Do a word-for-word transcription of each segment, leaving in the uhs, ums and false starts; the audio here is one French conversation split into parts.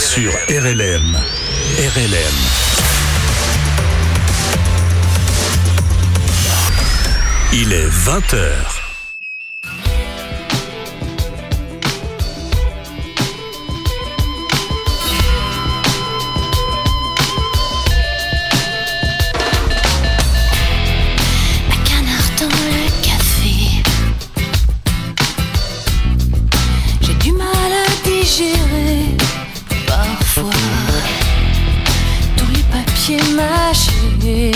sur R L M. R L M. Il est vingt heures. Mâchés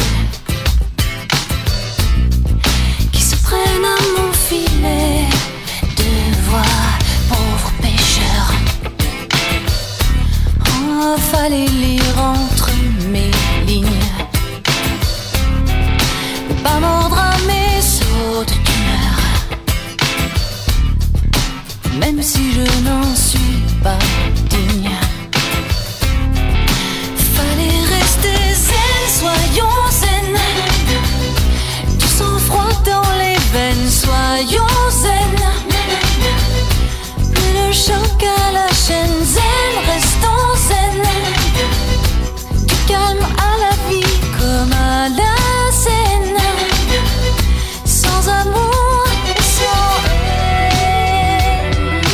qui se prennent à mon filet de voix, pauvres pêcheurs. Oh, fallait lire entre mes lignes, ne pas mordre à mes sauts d'humeur, même si je n'en suis pas digne. Soyons zen, du sang-froid dans les veines. Soyons zen, plus de choc à la chaîne. Zen, restons zen, du calme à la vie comme à la scène. Sans amour et sans haine.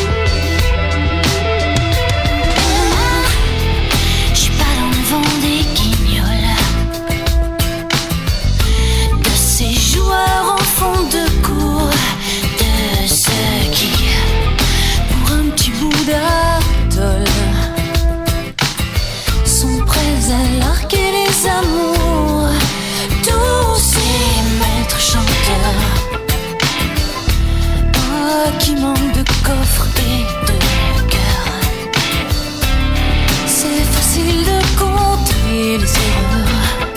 Je suis pas dans le vent des guignols, joueurs en fond de cour, de ceux qui, pour un petit bout d'atoll, sont prêts à larguer les amours. Tous ces maîtres chanteurs, oh, qui manquent de coffre et de cœur. C'est facile de compter les erreurs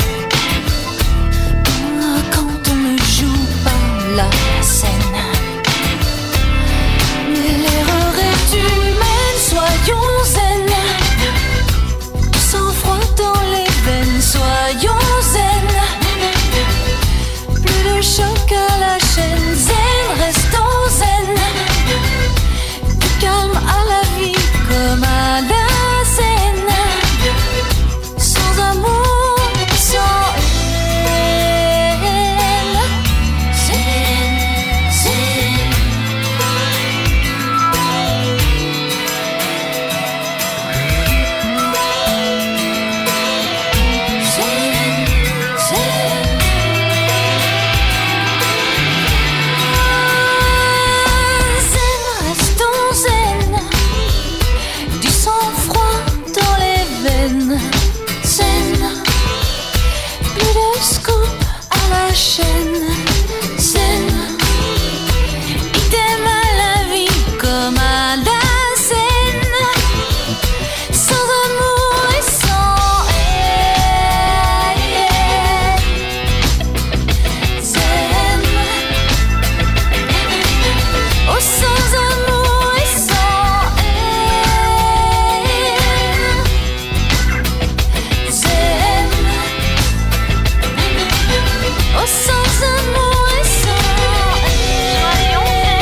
la scène, mais l'erreur est humaine. Soyons zen, sang-froid dans les veines. Soyons zen, plus de choc à la chaîne. Zen, restons zen, du calme à la vie comme à la scène. Sans amour, sans chaîne, zen, idem à la vie comme à la scène. Sans amour et sans haine. Zen, oh, sans amour et sans haine. Zen, oh, sans amour et sans haine.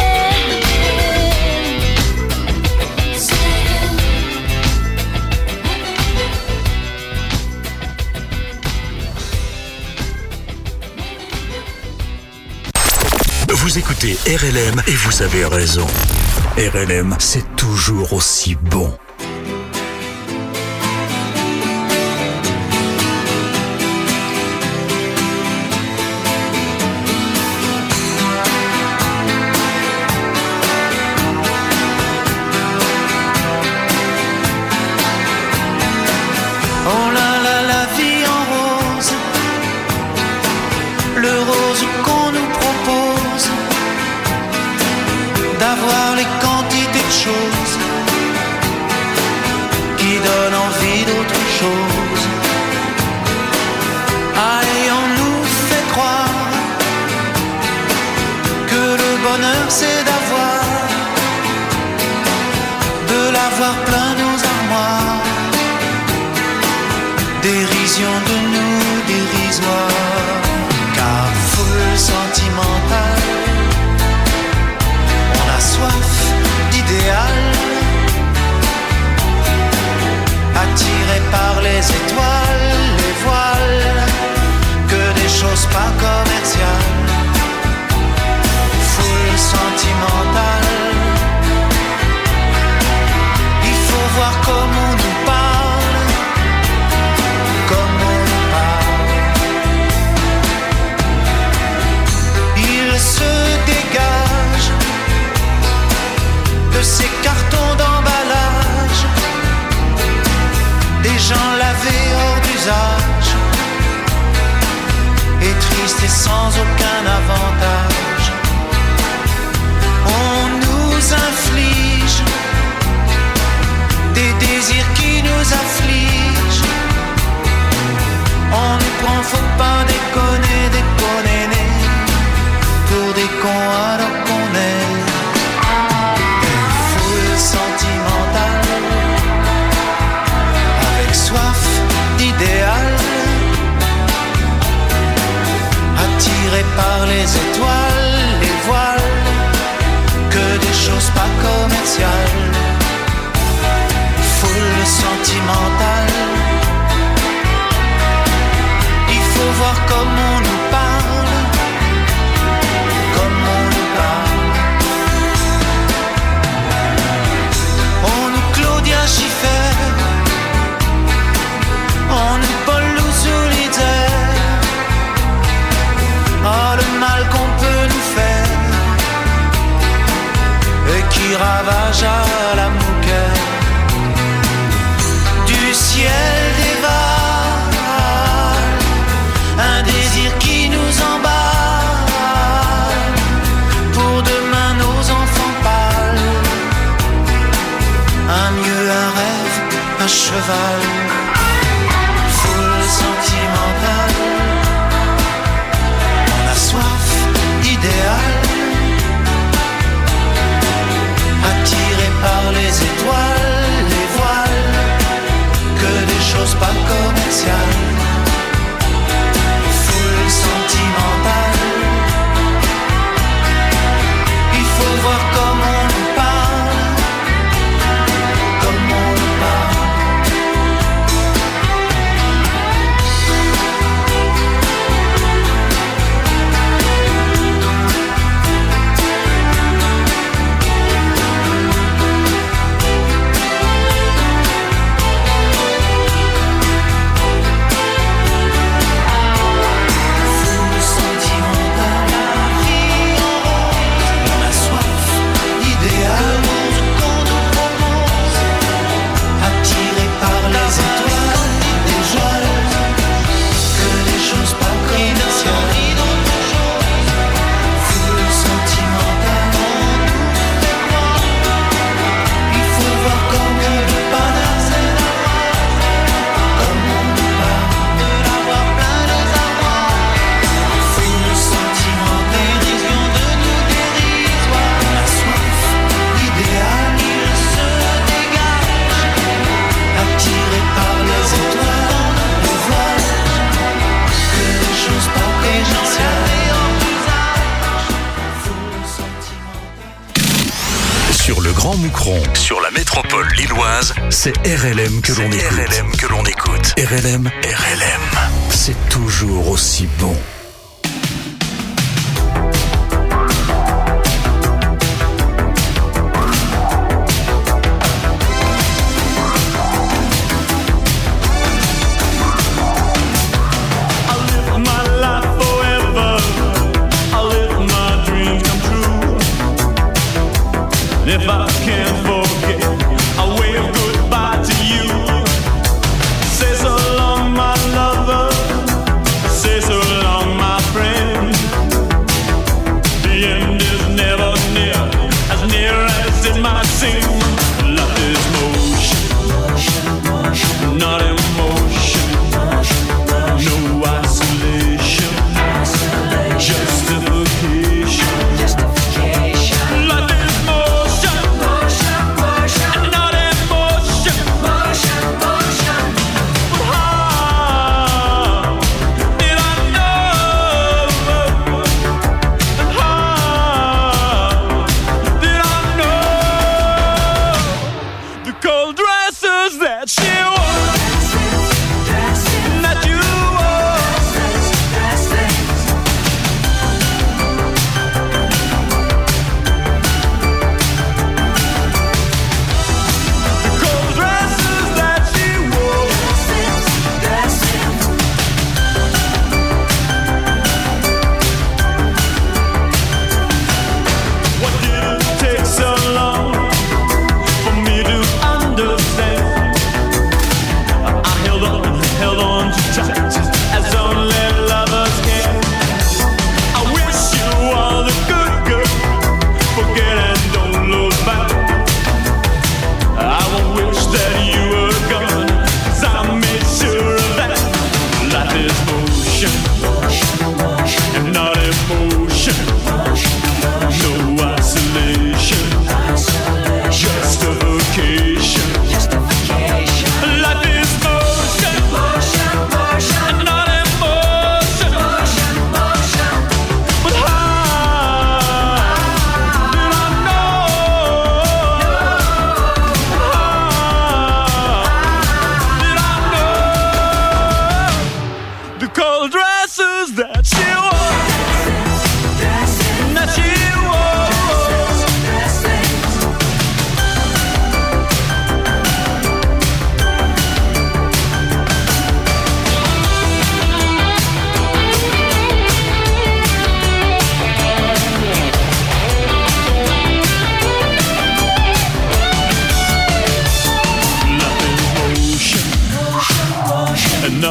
Vous écoutez R L M et vous avez raison. R L M, c'est toujours aussi bon. D'avoir les quantités de choses qui donnent envie d'autre chose. Allez, on nous fait croire que le bonheur c'est d'avoir, de l'avoir plein nos armoires. Dérision de nous dérisoire, car foule sentimentale, on a soif d'idéal. de ces cartons d'emballage, des gens lavés hors d'usage, et tristes et sans aucun avantage. On nous inflige des désirs qui nous affligent. On nous prend, faut pas déconner, déconner, pour des cons alors qu'on est des foules sentimentales, avec soif d'idéal, attirés par les étoiles, les voiles, que des choses pas commerciales. Foule sentimentale, il faut voir comme on nous parle, comme on nous parle. On nous Claudia Schiffer, on nous Paul Solitaire. Oh, le mal qu'on peut nous faire et qui ravage à la mouquette. Du ciel dévale un désir qui nous emballe, pour demain nos enfants pâles, un mieux, un rêve, un cheval. Foule sentimentale, on a soif d'idéal, attiré par les étoiles, les voiles, que des choses pas commerciales. Foule sentimentale, il faut voir comment on nous parle, comment on nous parle. Moucron, sur la métropole lilloise, c'est R L M que l'on écoute. R L M que l'on écoute. R L M, R L M, c'est toujours aussi bon. If I can't forget, I'll wave goodbye to you. Say so long, my lover. Say so long, my friend. The end is never near, as near as it might seem. Love is motion, not emotion. No isolation, justification. Love is motion, not emotion. How did I know? How did I know the cold dresses that she wore, that you wore? The cold dresses that she wore. What did it take so long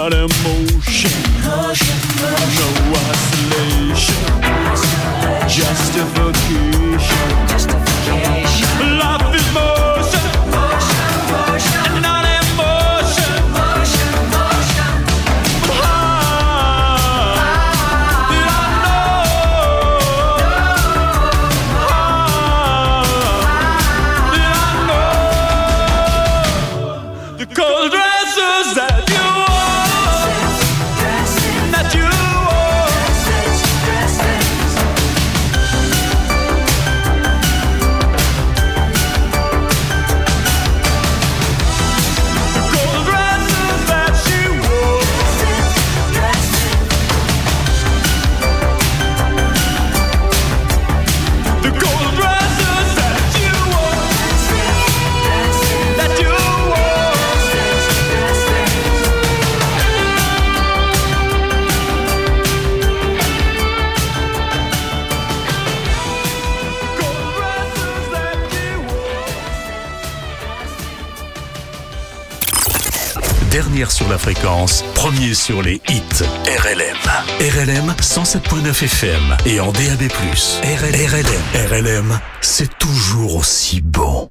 not emotion, motion, motion. No isolation, isolation. Justification, justification. Life is motion, motion, motion. And not emotion, motion, motion. Ah, did I know? Ah, did I know? The cold dresses that you wore, that you wore. The cold dresses that she wore. The cold dresses that you wore, that you wore. Cold dresses that you wore. Dernière sur la fréquence, premier sur les hits. R L M. R L M cent sept virgule neuf F M et en D A B plus. R L M. R L M. R L M, c'est toujours aussi bon.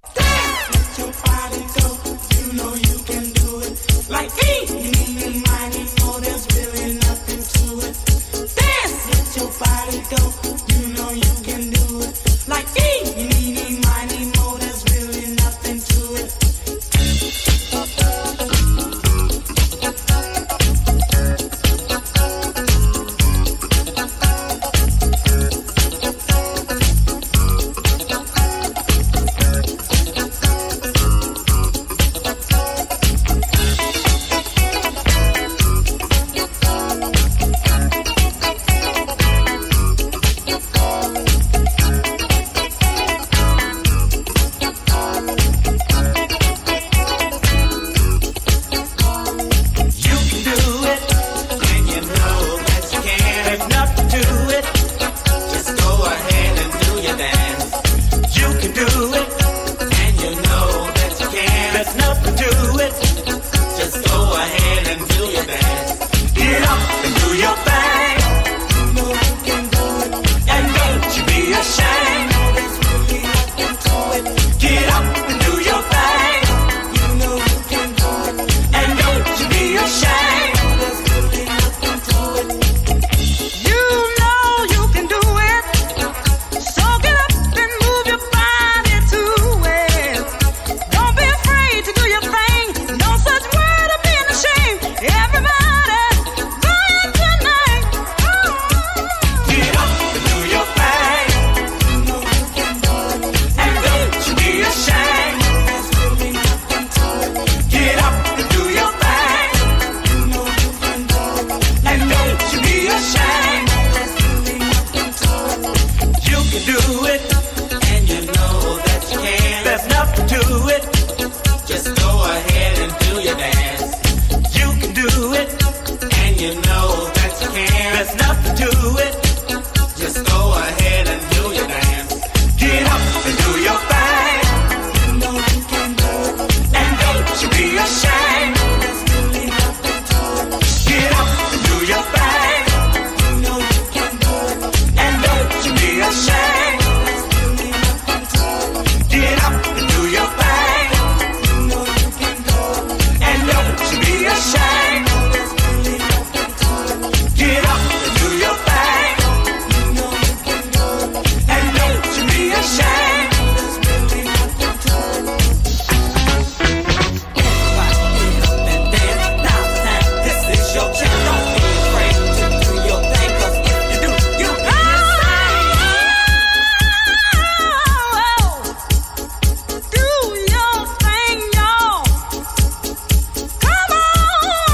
Come on!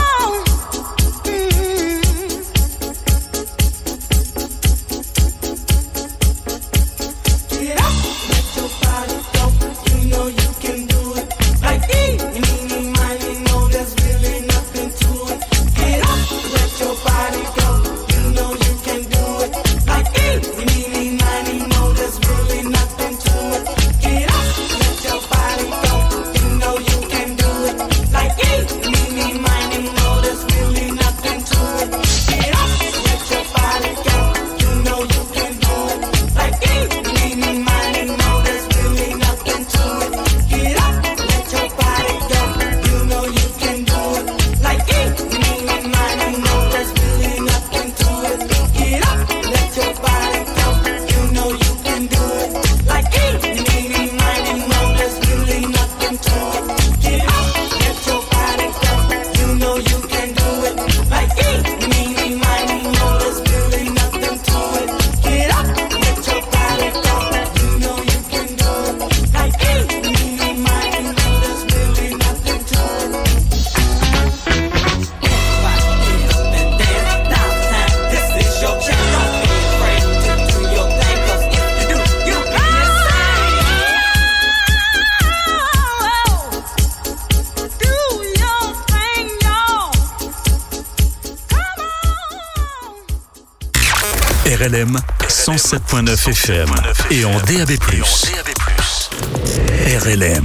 R L M cent sept point neuf F M et en D A B plus. R L M.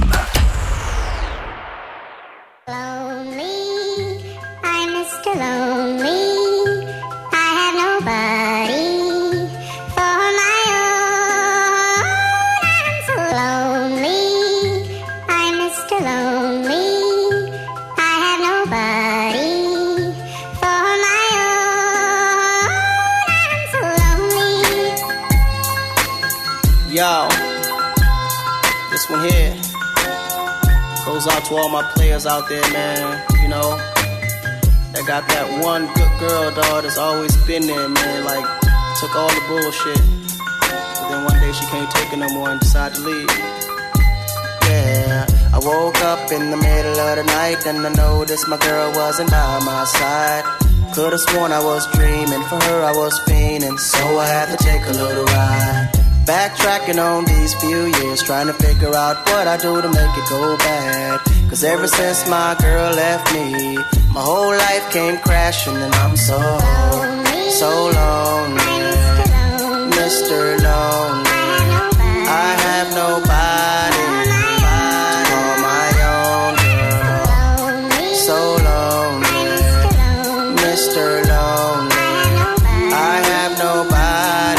Yo, this one here goes out to all my players out there, man. You know, that got that one good girl, dog, that's always been there, man. Like, took all the bullshit, but then one day she can't take it no more and decided to leave. Yeah, I woke up in the middle of the night and I noticed my girl wasn't by my side. Could've sworn I was dreaming, for her I was fiending, so I had to take a little ride. Backtracking on these few years, trying to figure out what I do to make it go bad. Cause ever since my girl left me, my whole life came crashing and I'm so, so lonely, Mister Lonely. I have nobody to call my own girl. So lonely, Mister Lonely. I have nobody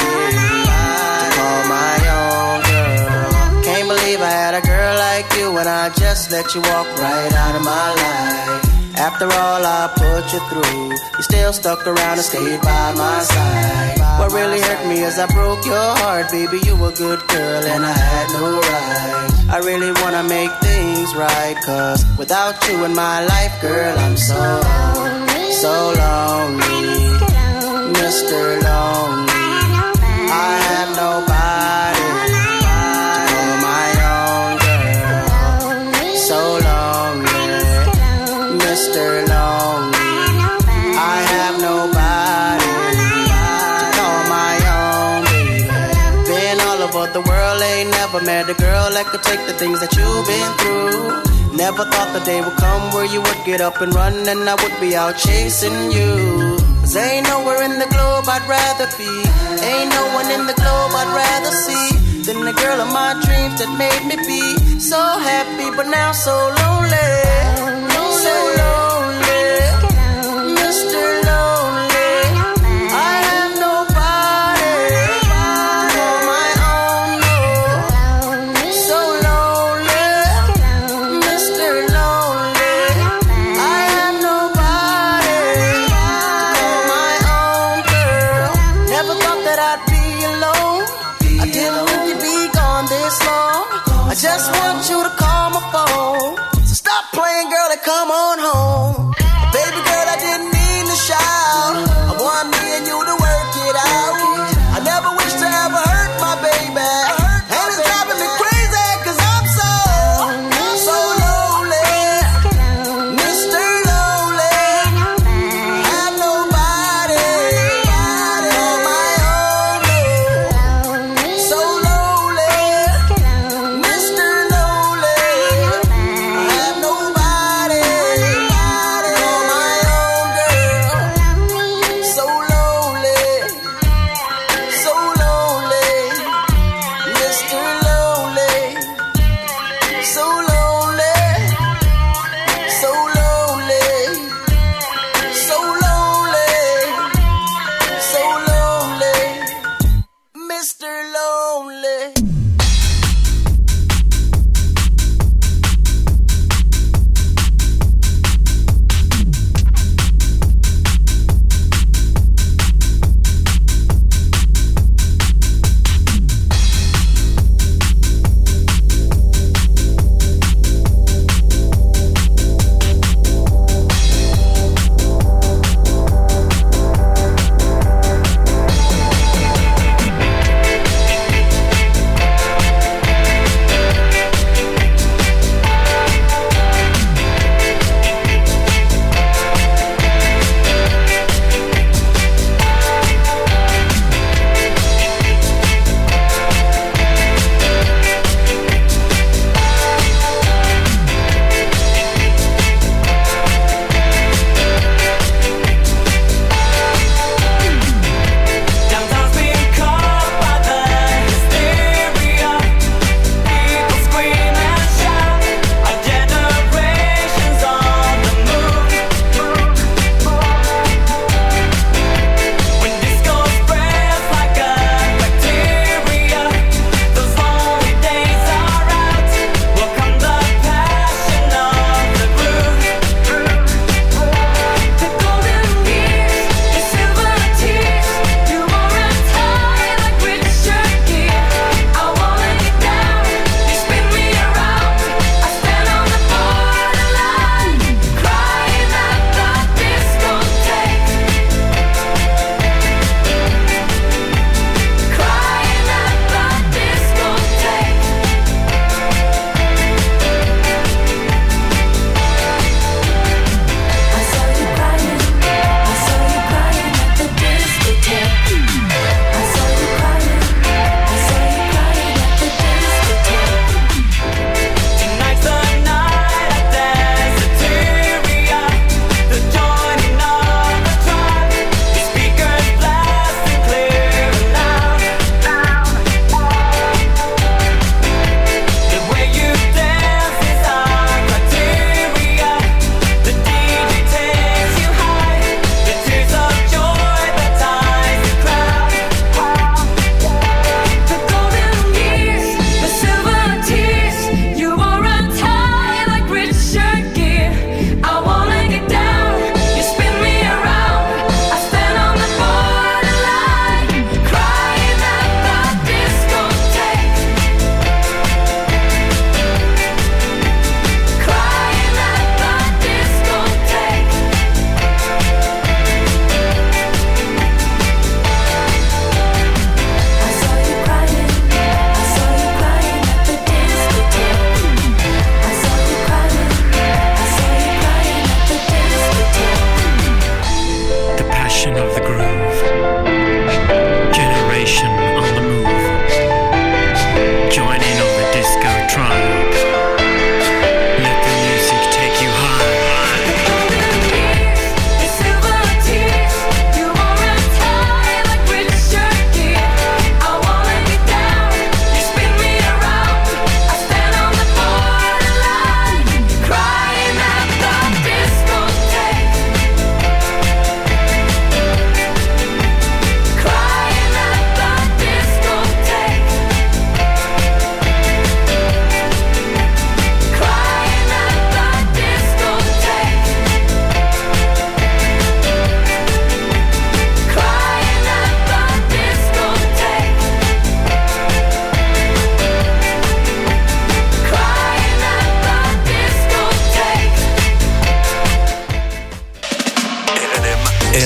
when I just let you walk right out of my life. After all I put you through, you still stuck around and stayed by my side. What really hurt me is I broke your heart, baby, you a good girl and I had no right. I really wanna make things right, cause without you in my life, girl, I'm so, so lonely, Mister Lonely. I have nobody Mister Lonely. I have nobody to call my own, baby. Been all over the world, ain't never met a girl that could take the things that you've been through. Never thought the day would come where you would get up and run and I would be out chasing you. Cause ain't nowhere in the globe I'd rather be, ain't no one in the globe I'd rather see than the girl of my dreams that made me be so happy but now so lonely. So lonely, Mister Lonely. I have nobody to call my own, no. So lonely, Mister Lonely. I have nobody to call my own, girl. Never thought that I'd be alone. I didn't think you'd be gone this long. I just want you to call my phone. Stop playing, girl, and come on home. Baby girl, I didn't mean to shout. I want me and you to work it out. I never wish to ever hurt my baby, and it's driving me crazy cause I'm so, so lonely, Mister Lonely. I have nobody on my own, so lonely, Mister Lonely. I have nobody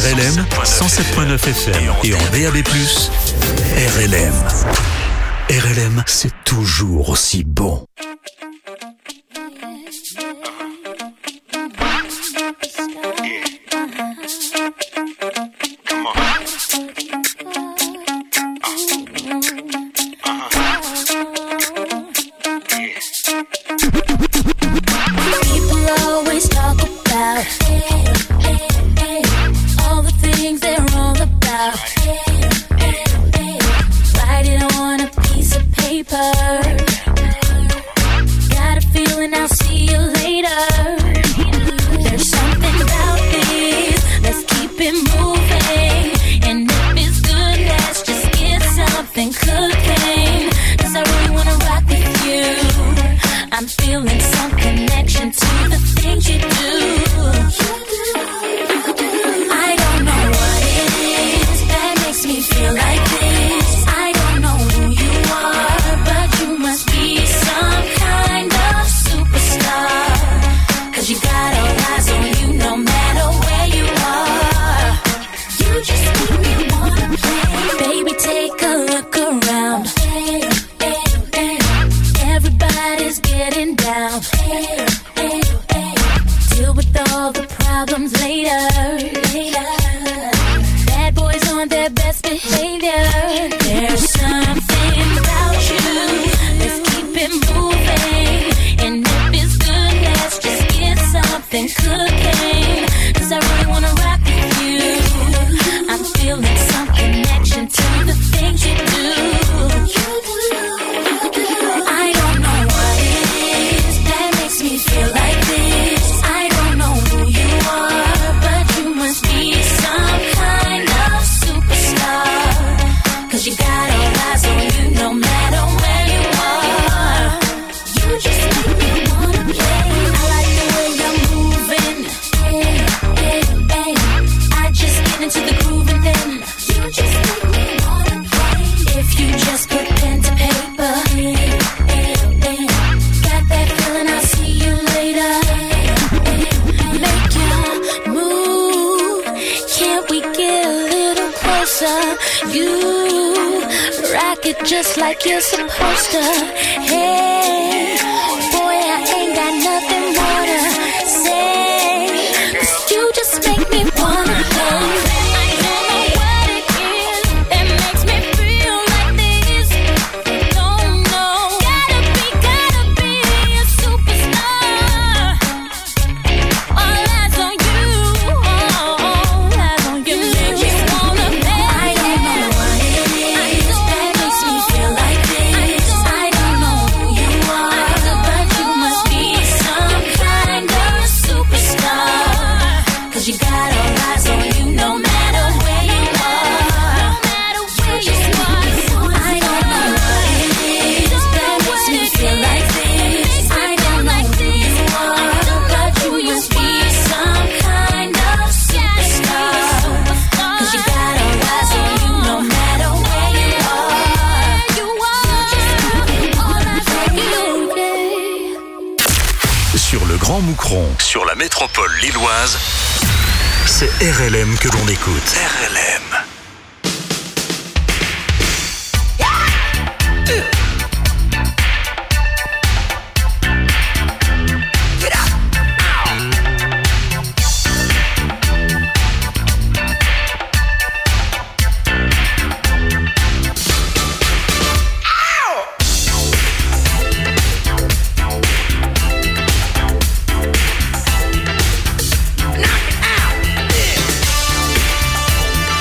R L M cent sept virgule neuf F M et en D A B plus, R L M. R L M, c'est toujours aussi bon. Just like you're supposed to. Hey, boy, I ain't got nothing more to say, 'cause you just make me wanna go. Moucron, sur la métropole lilloise, c'est R L M que l'on écoute. R L M. Knock it out. Yeah.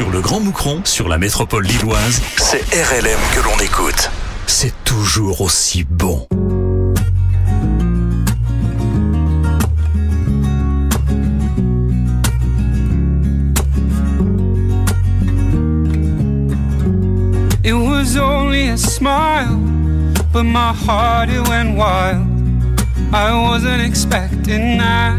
Sur le Grand Moucron, sur la métropole lilloise, c'est R L M que l'on écoute. C'est toujours aussi bon. It was only a smile, but my heart it went wild. I wasn't expecting that.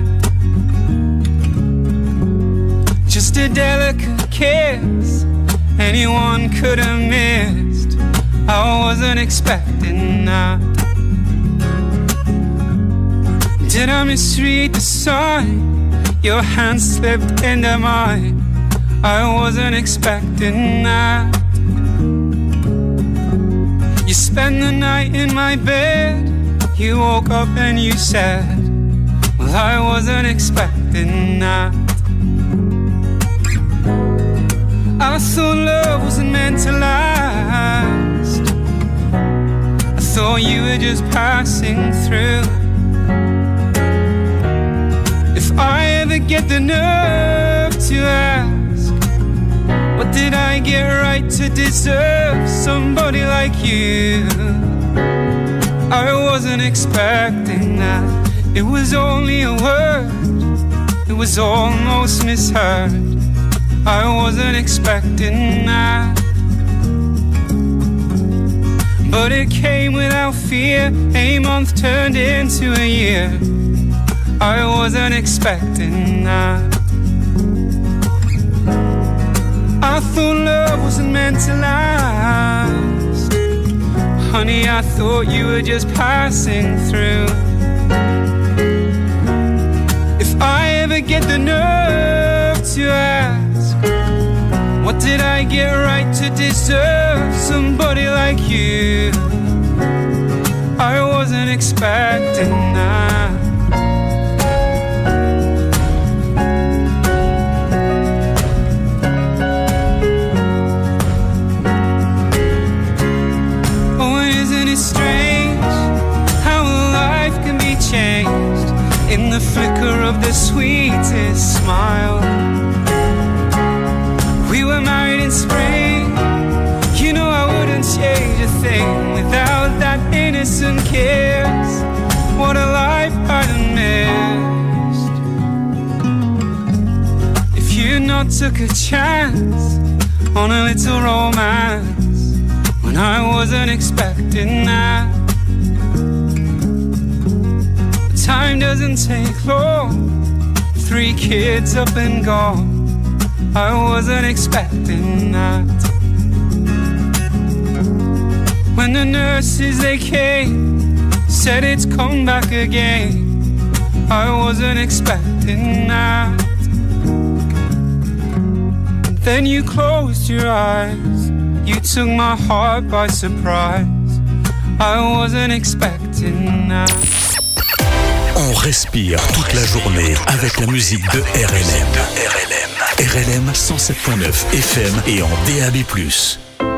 Just a delicate kiss, anyone could have missed. I wasn't expecting that. Did I misread the sign? Your hand slipped into mine. I wasn't expecting that. You spent the night in my bed. You woke up and you said, well, I wasn't expecting that. I thought love wasn't meant to last. I thought you were just passing through. If I ever get the nerve to ask, what did I get right to deserve somebody like you? I wasn't expecting that. It was only a word, it was almost misheard. I wasn't expecting that. But it came without fear. A month turned into a year. I wasn't expecting that. I thought love wasn't meant to last. Honey, I thought you were just passing through. If I ever get the nerve to ask, what did I get right to deserve somebody like you? I wasn't expecting that. Oh, and isn't it strange how life can be changed in the flicker of the sweetest smile? We were married in spring. You know I wouldn't change a thing without that innocent kiss. What a life I'd have missed if you not took a chance on a little romance when I wasn't expecting that. Time doesn't take long. Three kids up and gone. I wasn't expecting that. When the nurses they came, said it's come back again, I wasn't expecting that. Then you closed your eyes, you took my heart by surprise. I wasn't expecting that. On respire toute la journée avec la musique de R L M. R L M. R L M cent sept point neuf F M et en D A B plus.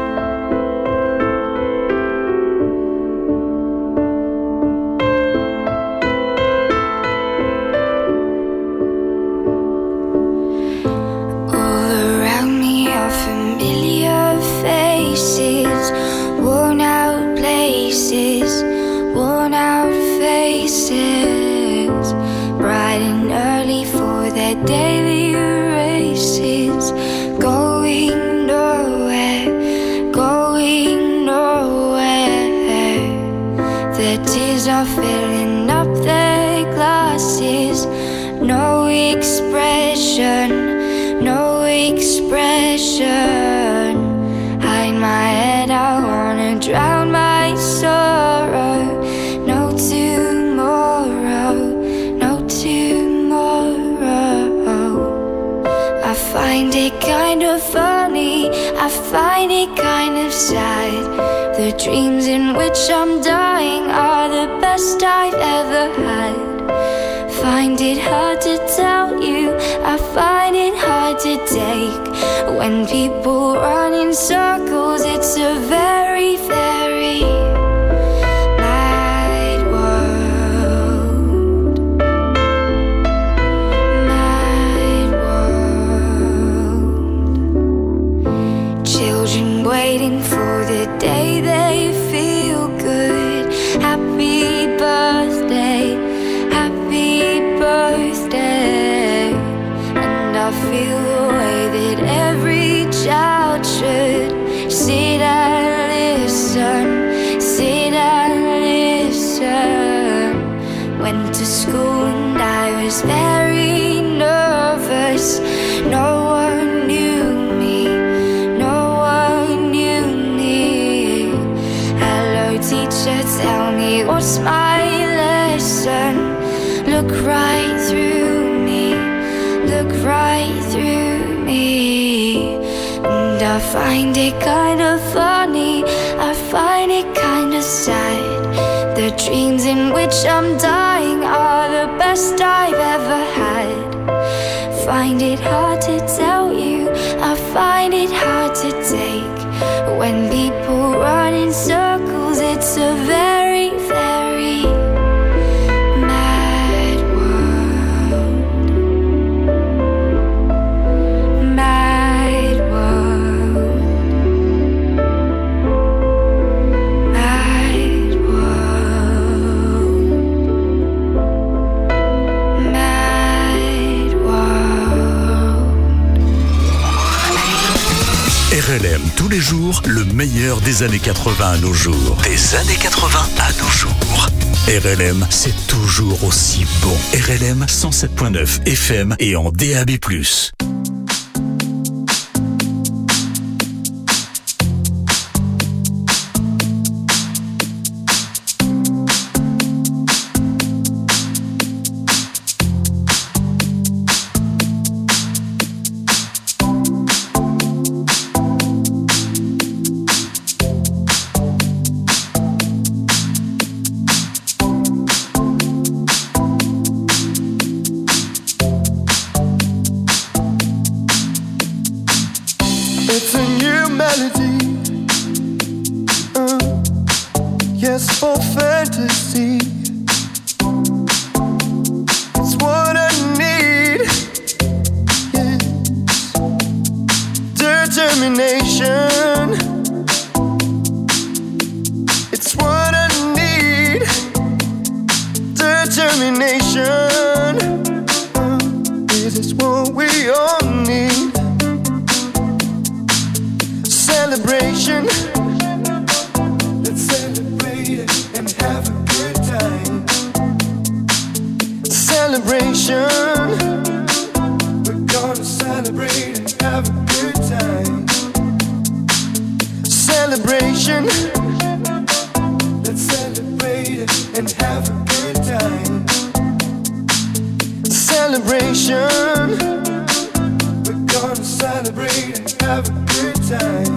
The dreams in which I'm dying are the best I've ever had. Find it hard to tell you, I find it hard to take. When people run in circles, it's a very, very mad world. Mad world. waiting for the day they feel good. Happy birthday, happy birthday. And I feel the way that every child should. Sit and listen, sit and listen. Went to school and I was very nervous. No one knew me, no one knew me. Hello teacher, tell me what's my lesson. Look right through me, look right through me. And I find it kinda funny, I find it kinda sad. The dreams in which I'm dying are the best I've ever had. Find it hard to tell you, I find it hard to take. When people run in circles, it's a very, very mad world. Mad world. Mad world. Mad world. R L M tous les jours, le meilleur des années quatre-vingts à nos jours. Des années quatre-vingts à nos jours. R L M, c'est toujours aussi bon. R L M cent sept point neuf F M et en D A B plus. It's a new melody, uh, yes, for fantasy. It's what I need, yes. Determination, it's what I need. Determination, uh, this is what we all need. Celebration, let's celebrate it and have a good time. Celebration, we're gonna celebrate and have a good time. Celebration, let's celebrate it and have a good time. Celebration, we're gonna celebrate and have a good time.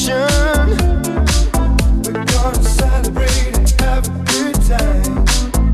celebration. We're gonna celebrate and have a good time.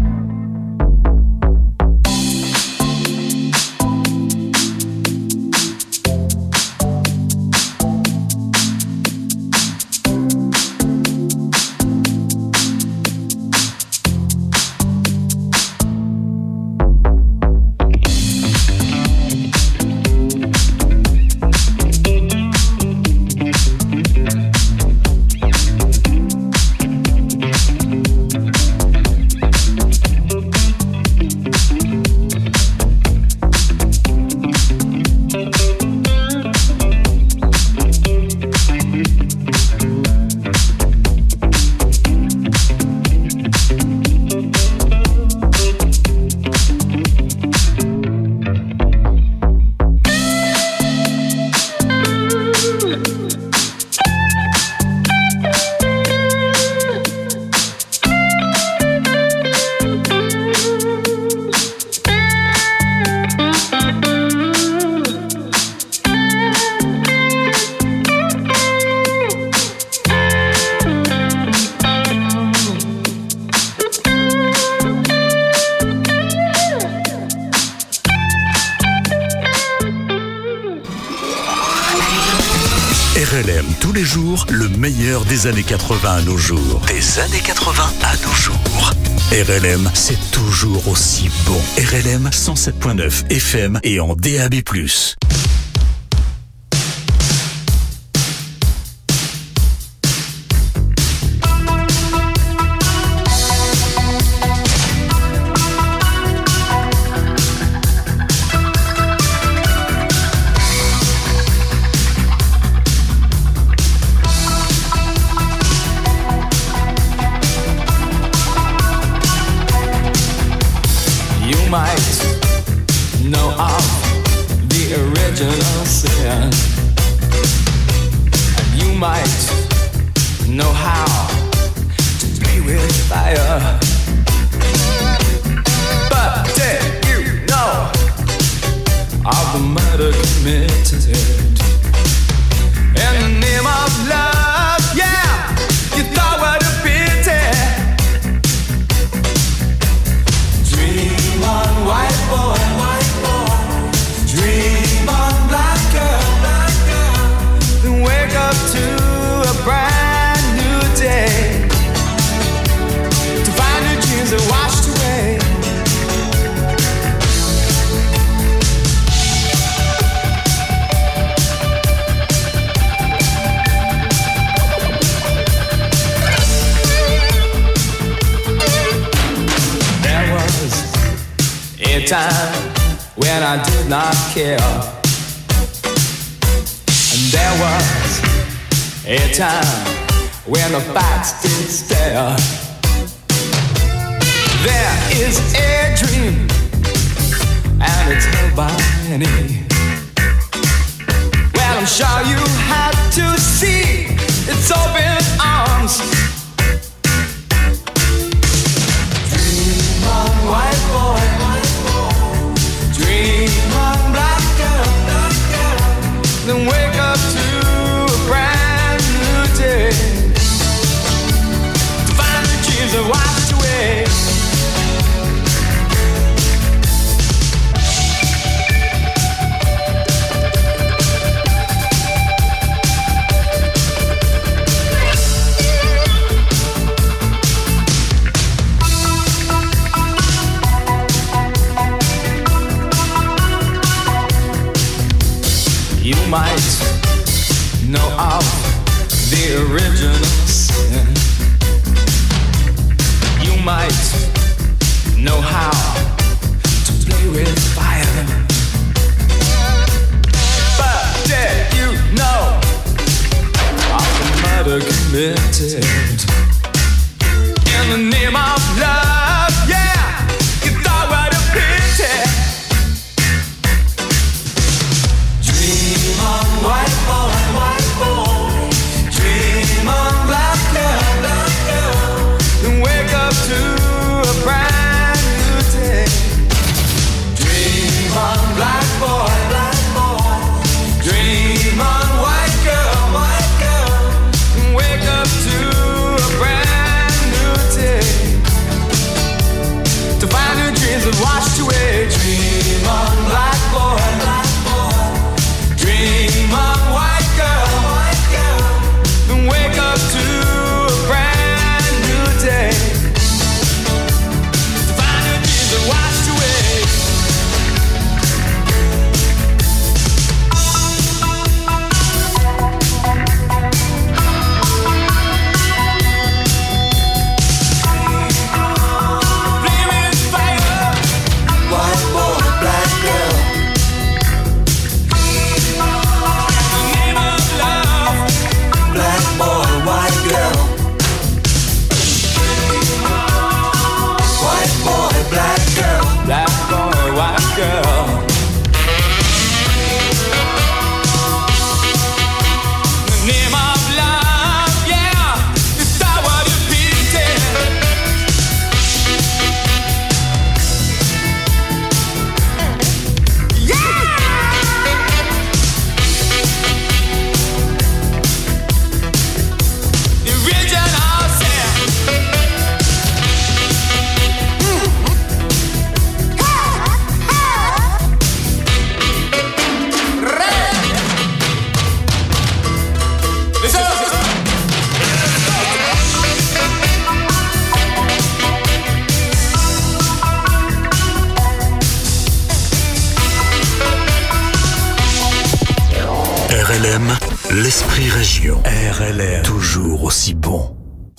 R L M tous les jours, le meilleur des années quatre-vingts à nos jours. Des années quatre-vingts à nos jours. R L M, c'est toujours aussi bon. R L M cent sept virgule neuf F M et en D A B plus. Time when I did not care, and there was a time when the facts did stare. There is a dream, and it's held by many. Well, I'm sure you had to see its open arms. Dream on, white boy. Dream on, black girl, black girl. Then wake up to a brand new day, to find the dreams that washed away. You might know of the original sin. You might know how to play with fire. But did you know of the murder committed in the name of love? Yeah, you thought what a pity. Dream on, white boy, white boy. Dream on, black girl, black girl. Then wake up to a brand new day. Dream on, black boy, black boy. Dream on, white girl, white girl. R L M, l'esprit région. R L M, toujours aussi bon.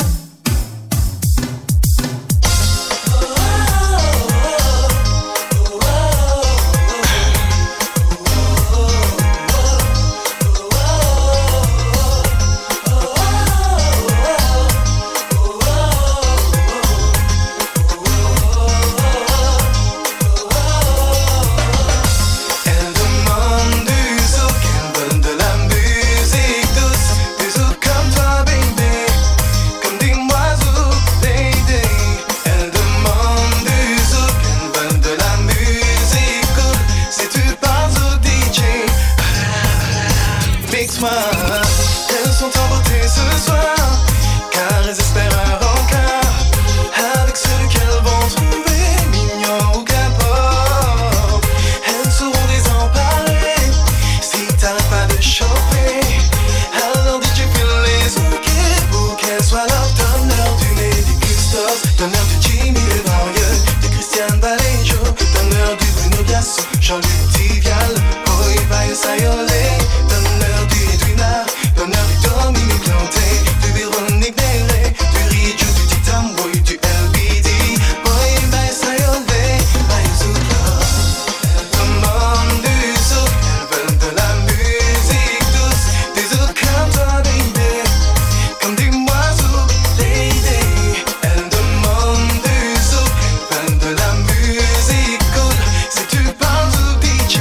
Elles sont en beauté ce soir, car elles espèrent un rencard avec celui qu'elles vont trouver mignon ou qu'importe. Elles seront désemparées si t'arrêtes pas de choper. Alors D J file les ouquets pour qu'elles soient leur donneur du nez des Gustos, donneur du Jimmy Desvarieux, de Christian Balejo, donneur du Bruno Biasso, Jean-Luc Tivial, Roy Bayo Sayolé, donneur du Edwina, donneur du Dominique Lanté, du Véronique Néré, du Ridjo, du Titam Boy, du L B D, Boy Bayo Sayolé, Bayo Zoukla. Elles demandent du zouk, elles veulent de la musique douce, des zouk comme toi baby, comme dis-moi zouk lady. Elles demandent du zouk, elles veulent de la musique cool, si tu parles zouk D J,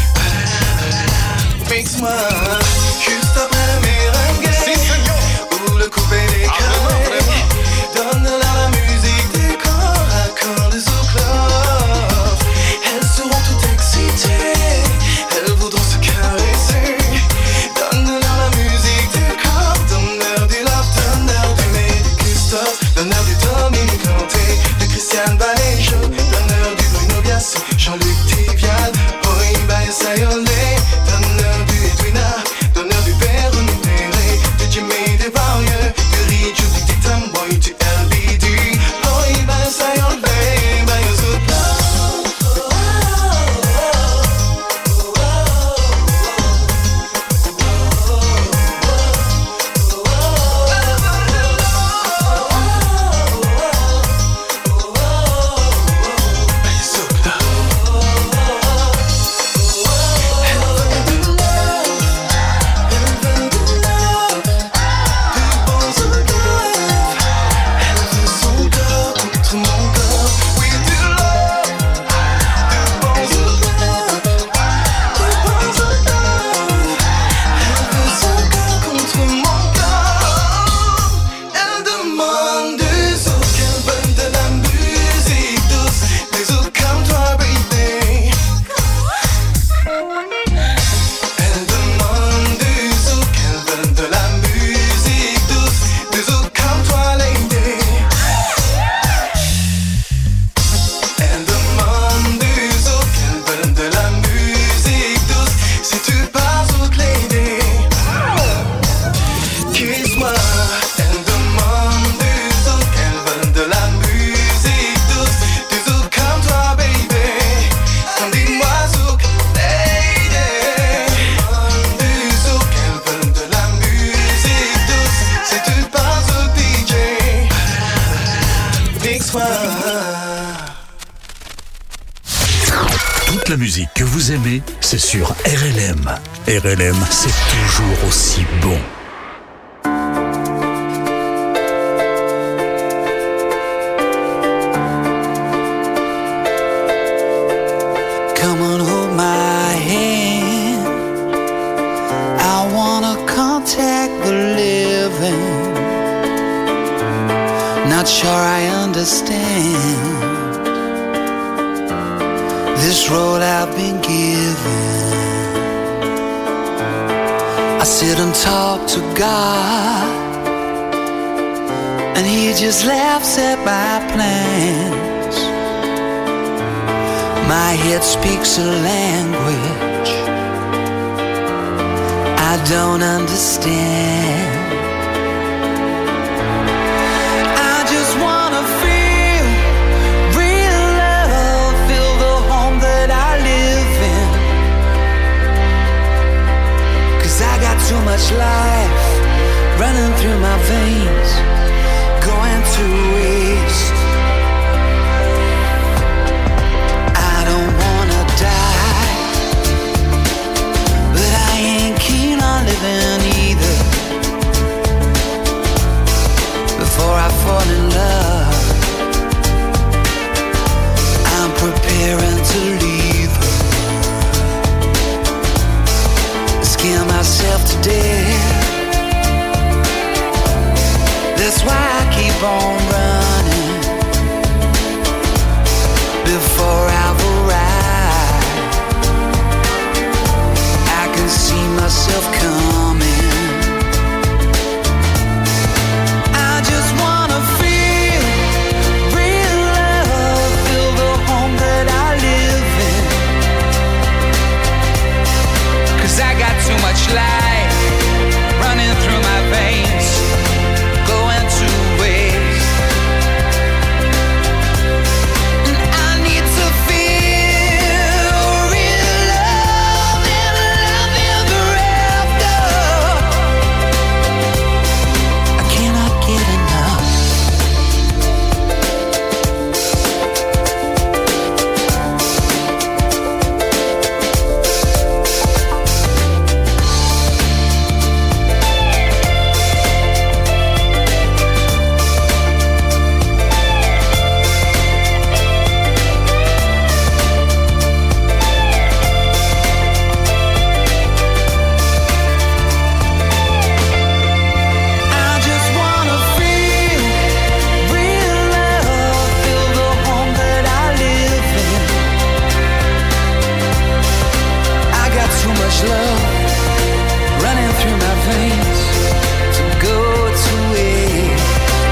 fixe-moi juste après le merengue, ou le coupé décalé. Donne-leur la musique des corps à corps, des zouk love. Elles seront toutes excitées, elles voudront se caresser. Donne-leur la musique des corps, donneur du love, donneur du nez du Gustos, donneur du Dominique Lanté, de Christian Balejo, donneur du Bruno Biasso, Jean-Luc Tivial, Boy Bayo Sayolé, donneur du Edwina, donneur du Véronique Néré, de Jimmy Desvarieux, du Ridjo, du Titam Boy, du L B D, Boy Bayo Sayolé, Bayo Zoukla. Toute la musique que vous aimez, c'est sur R L M. R L M, c'est toujours aussi bon. Come on, hold my hand. I wanna contact the living. Not sure I understand this road I've been given. I sit and talk to God, and He just laughs at my plans. My head speaks a language I don't understand. I just wanna feel real love, feel the home that I live in. 'Cause I got much life running through my veins, going to waste. I don't wanna die, but I ain't keen on living either. Before I fall in love, I'm preparing to leave her. Scare myself to death. That's why I keep on running before I've arrived. I can see myself coming. I just wanna feel real love, feel the home that I live in. 'Cause I got too much life running through my veins, going to waste. And I need to feel real love and love ever after. I cannot get enough. I just wanna feel real love, feel the home that I live in. I got too much love running through my veins to go to waste.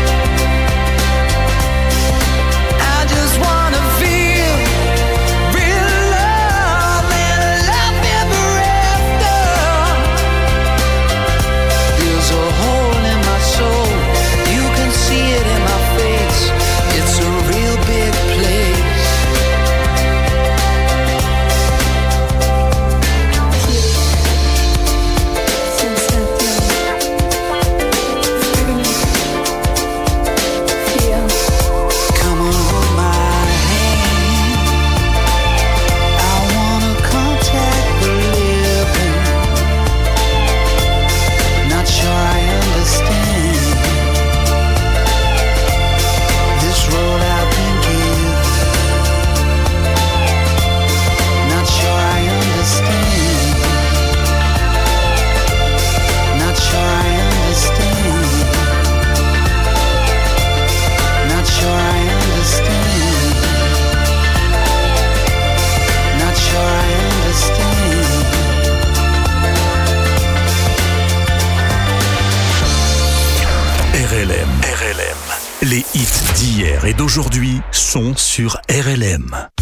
I just wanna feel real love and love ever after. There's a hole in my soul, you can see it in my face. It's a real big place. Come on, hold my hand. I wanna contact the living. Not sure I understand this road I've been given. Not sure I understand. Not sure I understand. Not sure I understand. Not sure I understand. R L M. R L M. Les hits d'hier et d'aujourd'hui sont sur R L M.